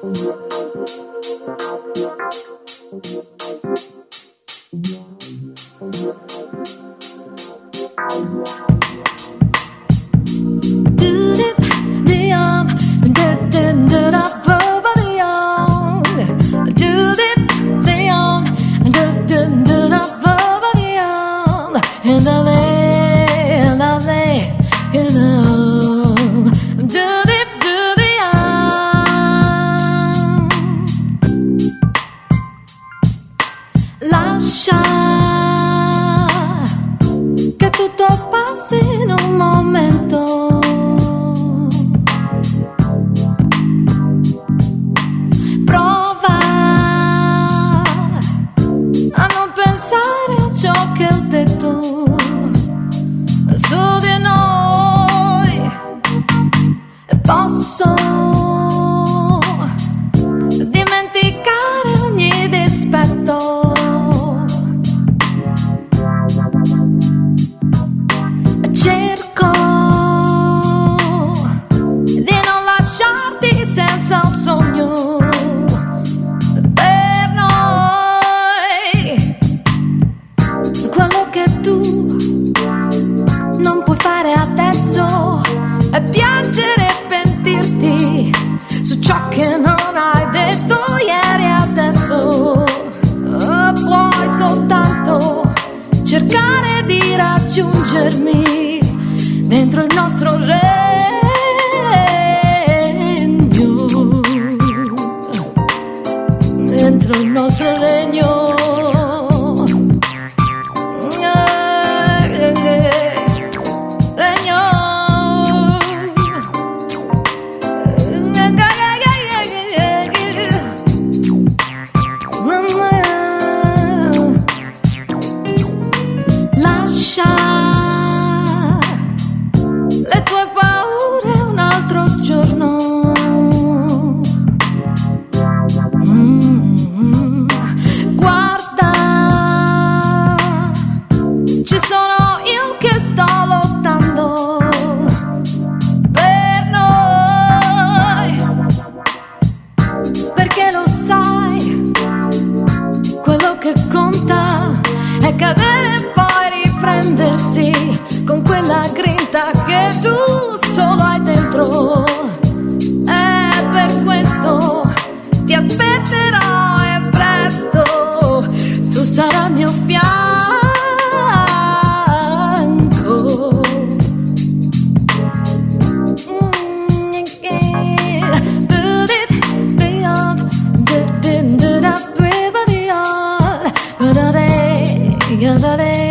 Lascia che tutto passi in un momento. Prova a non pensare a ciò che ho detto su di noi. Posso dimenticare ogni dispetto. Cerco di non lasciarti senza un sogno per noi. Quello che tu non puoi fare adesso è piangere e pentirti su ciò che non hai detto ieri e adesso. Puoi soltanto cercare di raggiungermi dentro il nostro regno, dentro il nostro regno. Lascia le tue paure un altro giorno. Guarda, ci sono io che sto lottando per noi, perché lo sai, quello che conta è cadere e poi riprendersi con quella grinta che tu solo hai dentro. E per questo ti aspetterò e presto tu sarai al mio fianco. Da